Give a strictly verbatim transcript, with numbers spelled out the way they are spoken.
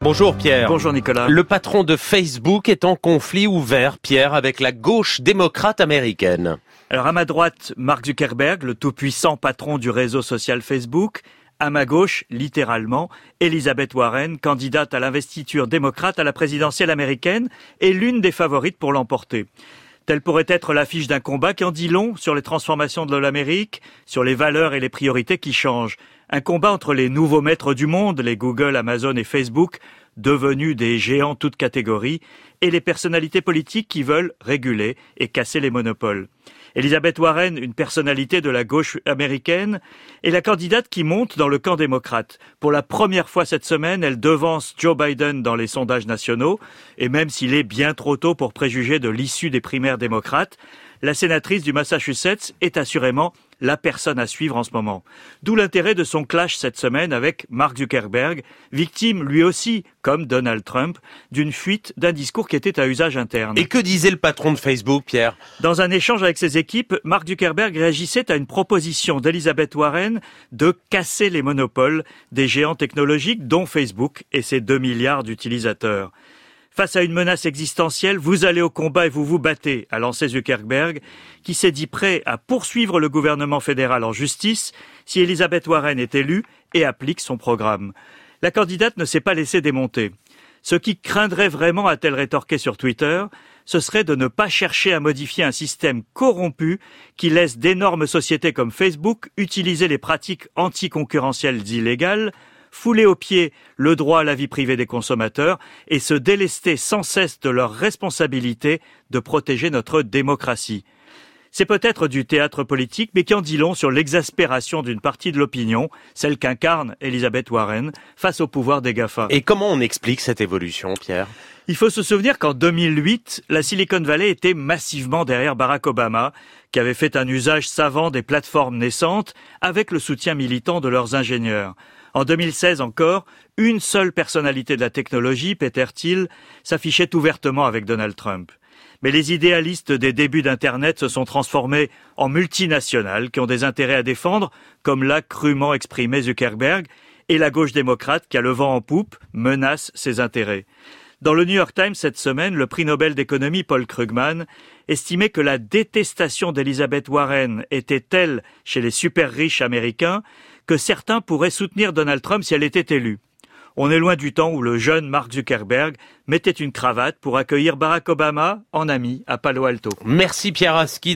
Bonjour Pierre. Bonjour Nicolas. Le patron de Facebook est en conflit ouvert, Pierre, avec la gauche démocrate américaine. Alors à ma droite, Mark Zuckerberg, le tout-puissant patron du réseau social Facebook. À ma gauche, littéralement, Elizabeth Warren, candidate à l'investiture démocrate à la présidentielle américaine et l'une des favorites pour l'emporter. Telle pourrait être l'affiche d'un combat qui en dit long sur les transformations de l'Amérique, sur les valeurs et les priorités qui changent. Un combat entre les nouveaux maîtres du monde, les Google, Amazon et Facebook, devenus des géants toutes catégories, et les personnalités politiques qui veulent réguler et casser les monopoles. Elizabeth Warren, une personnalité de la gauche américaine, est la candidate qui monte dans le camp démocrate. Pour la première fois cette semaine, elle devance Joe Biden dans les sondages nationaux, et même s'il est bien trop tôt pour préjuger de l'issue des primaires démocrates, la sénatrice du Massachusetts est assurément la personne à suivre en ce moment. D'où l'intérêt de son clash cette semaine avec Mark Zuckerberg, victime lui aussi, comme Donald Trump, d'une fuite d'un discours qui était à usage interne. Et que disait le patron de Facebook, Pierre ? Dans un échange avec ses équipes, Mark Zuckerberg réagissait à une proposition d'Elizabeth Warren de casser les monopoles des géants technologiques, dont Facebook et ses deux milliards d'utilisateurs. Face à une menace existentielle, vous allez au combat et vous vous battez, a lancé Zuckerberg, qui s'est dit prêt à poursuivre le gouvernement fédéral en justice si Elizabeth Warren est élue et applique son programme. La candidate ne s'est pas laissée démonter. Ce qui craindrait vraiment, a-t-elle rétorqué sur Twitter, ce serait de ne pas chercher à modifier un système corrompu qui laisse d'énormes sociétés comme Facebook utiliser les pratiques anticoncurrentielles illégales, fouler aux pieds le droit à la vie privée des consommateurs et se délester sans cesse de leur responsabilité de protéger notre démocratie. C'est peut-être du théâtre politique, mais qui en dit long sur l'exaspération d'une partie de l'opinion, celle qu'incarne Elizabeth Warren, face au pouvoir des GAFA. Et comment on explique cette évolution, Pierre ? Il faut se souvenir qu'en deux mille huit, la Silicon Valley était massivement derrière Barack Obama, qui avait fait un usage savant des plateformes naissantes avec le soutien militant de leurs ingénieurs. En deux mille seize encore, une seule personnalité de la technologie, Peter Thiel, s'affichait ouvertement avec Donald Trump. Mais les idéalistes des débuts d'Internet se sont transformés en multinationales qui ont des intérêts à défendre, comme l'a crûment exprimé Zuckerberg, et la gauche démocrate qui a le vent en poupe menace ses intérêts. Dans le New York Times cette semaine, le prix Nobel d'économie Paul Krugman estimait que la détestation d'Elizabeth Warren était telle chez les super riches américains que certains pourraient soutenir Donald Trump si elle était élue. On est loin du temps où le jeune Mark Zuckerberg mettait une cravate pour accueillir Barack Obama en ami à Palo Alto. Merci Pierre Aski.